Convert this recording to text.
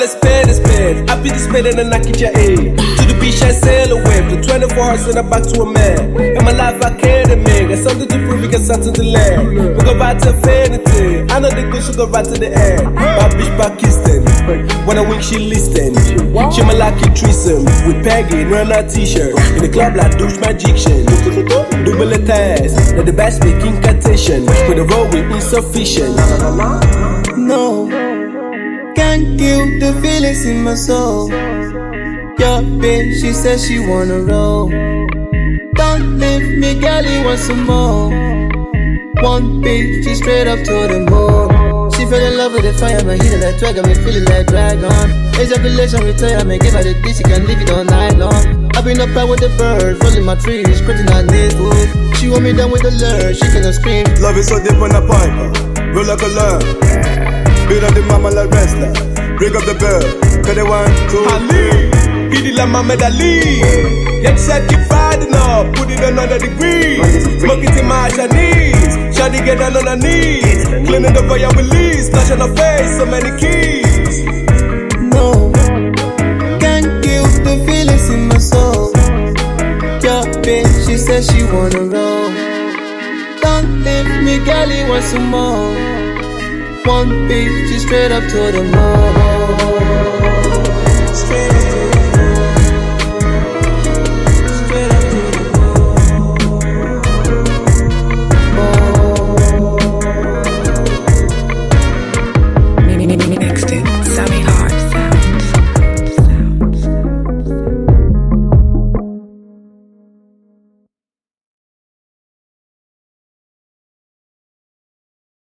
let's spend and spend. I be the spend and I get your aid. To the beach I sail away. For 24 hours and I'm back to a man. In my life I can't admit. Got something to prove, we got something to learn. We go right to infinity. I know the good, she go right to the end. My bitch Pakistan. When I wink, she listen. She my lucky threesome. With Peggy, run her t-shirt. In the club like douche magician. Double test. Let the best speak incantation. With the road with insufficient. No, can't kill the feelings in my soul. Your bitch, she says she wanna roll. Don't leave me, girl, you want some more. One beat, she straight up to the moon. She fell in love with the fire, man, heating like drag, got me feeling like dragon. Ejaculation retirement, give her the dish, she can leave it all night long. I've been up high with the birds, rolling my trees, scratching her neighborhood. She want me down with the lure, she cannot scream. Love is so deep on the pipe, roll like a love. Beat on the mama like wrestler. Break up the bell, cause they want to Ali, hit it like Muhammad Ali. Get set, keep fighting up, put it on another degree. Smoke it in my Chinese. Shawty get down on her knees. Cleaning the fire with leaves, splash on her face, so many keys. No, can't kill the feelings in my soul. Your bitch, she says she wanna roll. Don't leave me, girl, you want some more. One beat, she straight up to the moon.